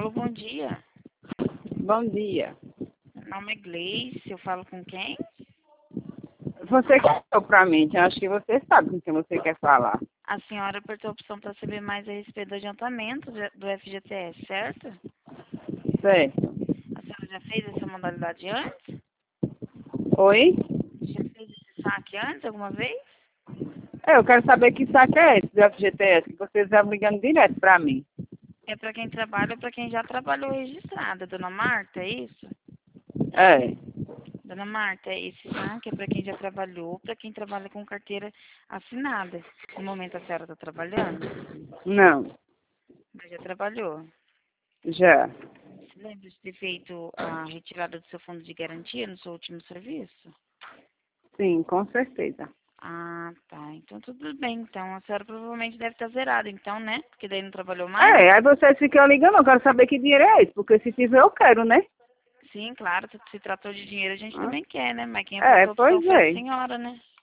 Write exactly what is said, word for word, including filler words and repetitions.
Alô, bom dia. Bom dia. Meu nome é Gleice, eu falo com quem? Você quer para mim, eu acho que você sabe com quem você quer falar. A senhora apertou a opção para saber mais a respeito do adiantamento de- do F G T S, certo? Certo. A senhora já fez essa modalidade antes? Oi? Já fez esse saque antes, alguma vez? É, eu quero saber que saco é esse do F G T S, que vocês estão ligando direto para mim. É para quem trabalha ou para quem já trabalhou registrada. Dona Marta, é isso? É. Dona Marta, esse saque é para quem já trabalhou, para quem trabalha com carteira assinada. No momento a senhora está trabalhando? Não. Mas já trabalhou. Já. Você lembra de ter feito a retirada do seu fundo de garantia no seu último serviço? Sim, com certeza. Ah, tá. Então tudo bem. Então a senhora provavelmente deve estar zerada, então, né? Porque daí não trabalhou mais? É, aí vocês ficam ligando, eu quero saber que dinheiro é esse, porque se tiver eu quero, né? Sim, claro. Se se tratou de dinheiro, a gente Ah, também quer, né? Mas quem É, apertou a opção pois foi a é. senhora, né?